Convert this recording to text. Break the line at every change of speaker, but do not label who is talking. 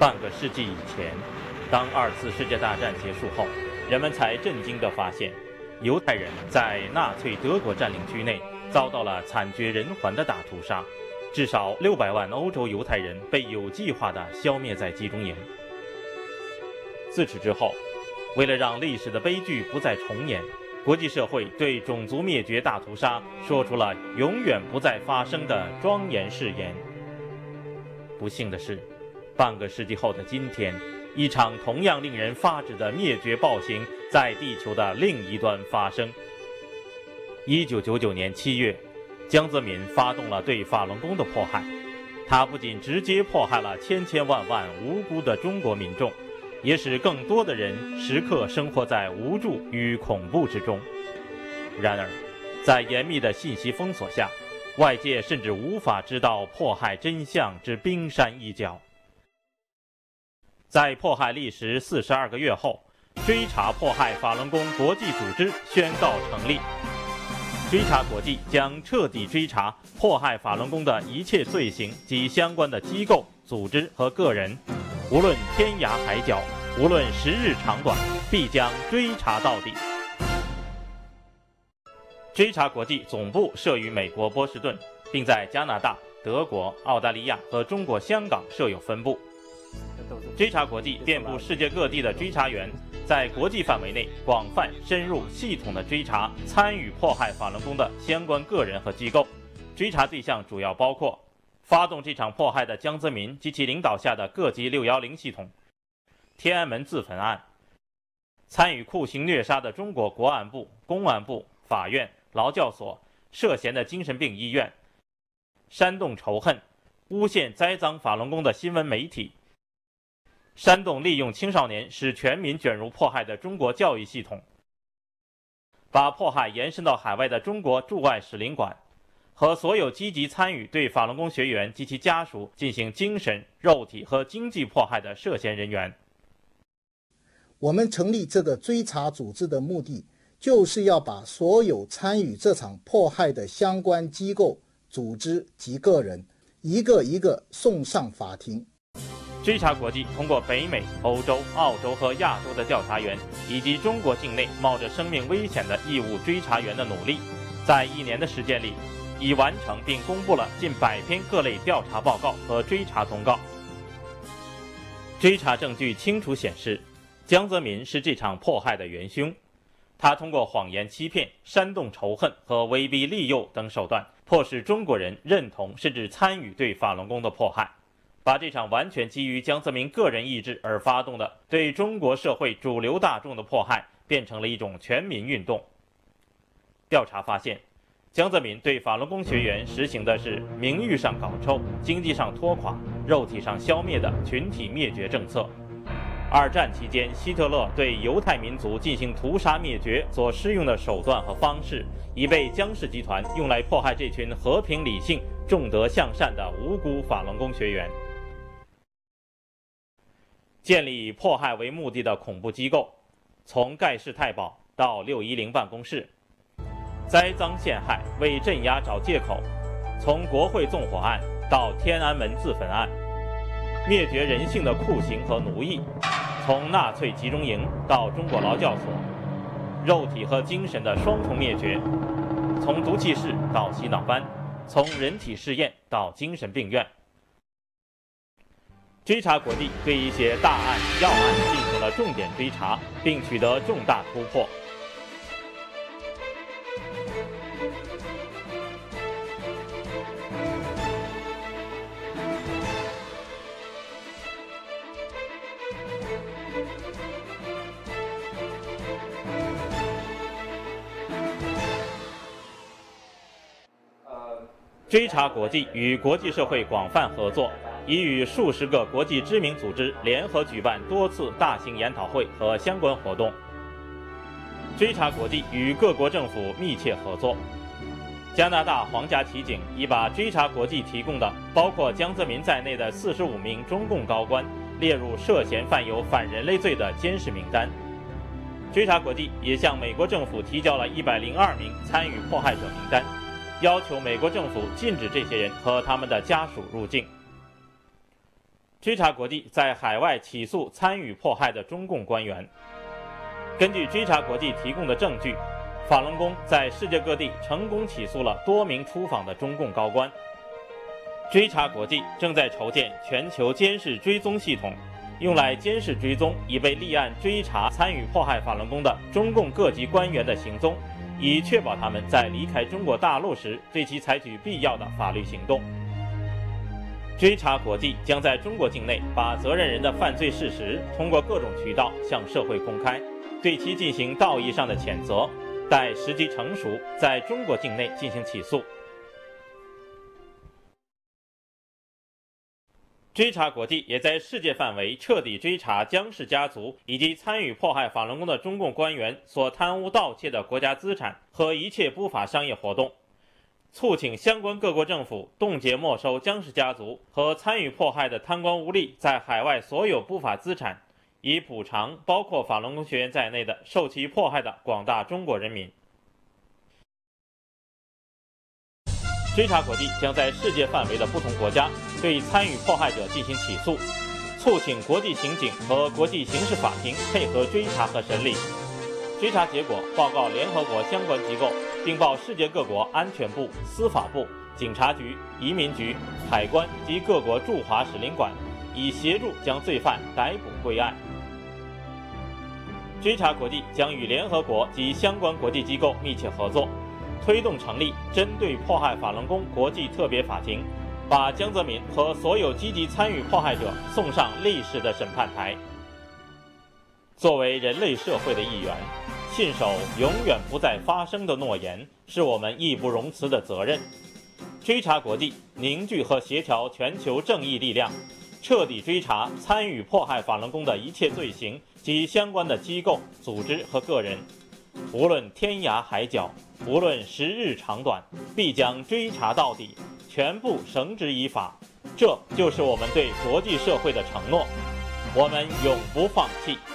半个世纪以前，当2次世界大战结束后，人们才震惊地发现，犹太人在纳粹德国占领区内遭到了惨绝人寰的大屠杀，至少600万欧洲犹太人被有计划地消灭在集中营。自此之后，为了让历史的悲剧不再重演，国际社会对种族灭绝大屠杀说出了永远不再发生的庄严誓言。不幸的是，半个世纪后的今天，一场同样令人发指的灭绝暴行在地球的另一端发生。1999年7月，江泽民发动了对法轮功的迫害，他不仅直接迫害了千千万万无辜的中国民众，也使更多的人时刻生活在无助与恐怖之中。然而，在严密的信息封锁下，外界甚至无法知道迫害真相之冰山一角。在迫害历时42个月后，追查迫害法轮功国际组织宣告成立。追查国际将彻底追查迫害法轮功的一切罪行及相关的机构、组织和个人，无论天涯海角，无论时日长短，必将追查到底。追查国际总部设于美国波士顿，并在加拿大、德国、澳大利亚和中国香港设有分部。追查国际遍布世界各地的追查员，在国际范围内广泛、深入、系统地追查参与迫害法轮功的相关个人和机构。追查对象主要包括发动这场迫害的江泽民及其领导下的各级610系统、天安门自焚案、参与酷刑虐杀的中国国安部、公安部、法院、劳教所、涉嫌的精神病医院、煽动仇恨、诬陷栽赃法轮功的新闻媒体、煽动利用青少年使全民卷入迫害的中国教育系统，把迫害延伸到海外的中国驻外使领馆，和所有积极参与对法轮功学员及其家属进行精神、肉体和经济迫害的涉嫌人员。
我们成立这个追查组织的目的，就是要把所有参与这场迫害的相关机构、组织及个人，一个一个送上法庭。
追查国际通过北美、欧洲、澳洲和亚洲的调查员，以及中国境内冒着生命危险的义务追查员的努力，在1年的时间里，已完成并公布了近100篇各类调查报告和追查通告。追查证据清楚显示，江泽民是这场迫害的元凶。他通过谎言欺骗、煽动仇恨和威逼利诱等手段，迫使中国人认同甚至参与对法轮功的迫害，把这场完全基于江泽民个人意志而发动的对中国社会主流大众的迫害变成了一种全民运动。调查发现，江泽民对法轮功学员实行的是名誉上搞臭、经济上拖垮、肉体上消灭的群体灭绝政策。2战期间，希特勒对犹太民族进行屠杀灭绝所施用的手段和方式，已被江氏集团用来迫害这群和平理性、重德向善的无辜法轮功学员。建立以迫害为目的的恐怖机构，从盖世太保到610办公室；栽赃陷害、为镇压找借口，从国会纵火案到天安门自焚案；灭绝人性的酷刑和奴役，从纳粹集中营到中国劳教所；肉体和精神的双重灭绝，从毒气室到洗脑班，从人体试验到精神病院。追查国际对一些大案要案进行了重点追查，并取得重大突破。追查国际与国际社会广泛合作，已与数十个国际知名组织联合举办多次大型研讨会和相关活动。追查国际与各国政府密切合作。加拿大皇家骑警已把追查国际提供的包括江泽民在内的45名中共高官列入涉嫌犯有反人类罪的监视名单。追查国际也向美国政府提交了102名参与迫害者名单，要求美国政府禁止这些人和他们的家属入境。 追查国际在海外起诉参与迫害的中共官员。根据追查国际提供的证据，法轮功在世界各地成功起诉了多名出访的中共高官。追查国际正在筹建全球监视追踪系统，用来监视追踪已被立案追查参与迫害法轮功的中共各级官员的行踪，以确保他们在离开中国大陆时对其采取必要的法律行动。追查国际将在中国境内把责任人的犯罪事实通过各种渠道向社会公开，对其进行道义上的谴责，待时机成熟，在中国境内进行起诉。追查国际也在世界范围彻底追查江氏家族以及参与迫害法轮功的中共官员所贪污盗窃的国家资产和一切不法商业活动，促请相关各国政府冻结没收江氏家族和参与迫害的贪官污吏在海外所有不法资产，以补偿包括法轮功学员在内的受其迫害的广大中国人民。追查国际将在世界范围的不同国家对参与迫害者进行起诉，促请国际刑警和国际刑事法庭配合追查和审理。追查结果报告联合国相关机构，并报世界各国安全部、司法部、警察局、移民局、海关及各国驻华使领馆，以协助将罪犯逮捕归案。追查国际将与联合国及相关国际机构密切合作，推动成立针对迫害法轮功国际特别法庭，把江泽民和所有积极参与迫害者送上历史的审判台。作为人类社会的一员，信守永远不再发生的诺言是我们义不容辞的责任。追查国际凝聚和协调全球正义力量，彻底追查参与迫害法轮功的一切罪行及相关的机构、组织和个人，无论天涯海角，无论时日长短，必将追查到底，全部绳之以法。这就是我们对国际社会的承诺，我们永不放弃。